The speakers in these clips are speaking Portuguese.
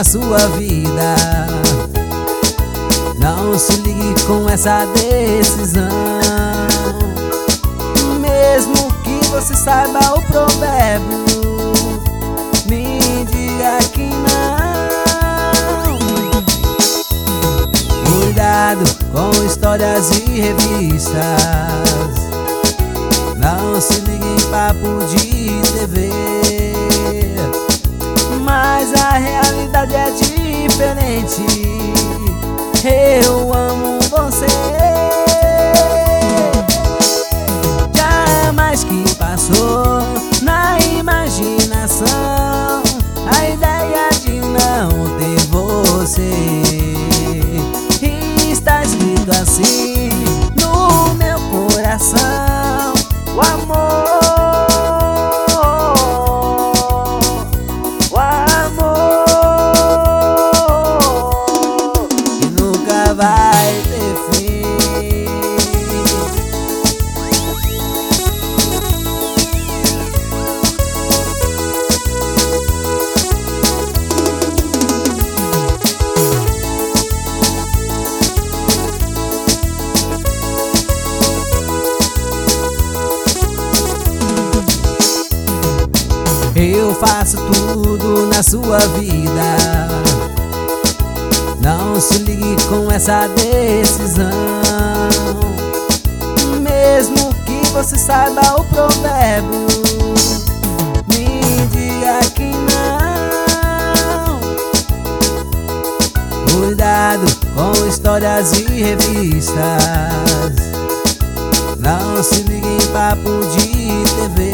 na sua vida. Não se ligue com essa decisão, mesmo que você saiba o provérbio, me diga que não. Cuidado com histórias e revistas, não se ligue em papo de TV, mas a realidade é diferente. Eu amo você. Jamais que passou na imaginação a ideia de não ter você. E está escrito assim no meu coração: o amor. Vai ter fim. Eu faço tudo na sua vida. Não se ligue com essa decisão, mesmo que você saiba o provérbio, me diga que não. Cuidado com histórias e revistas, não se ligue em papo de TV,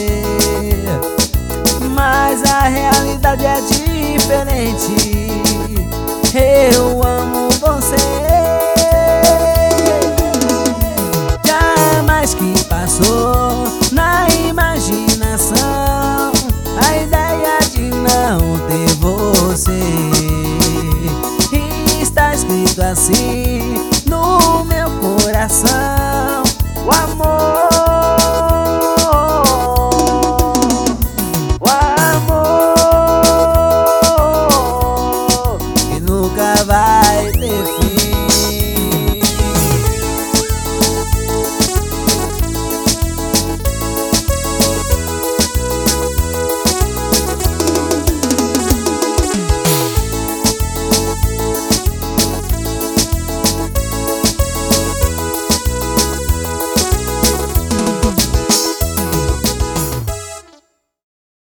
mas a realidade é diferente. Eu amo você. Jamais que passou na imaginação a ideia de não ter você. E está escrito assim no meu coração: o amor.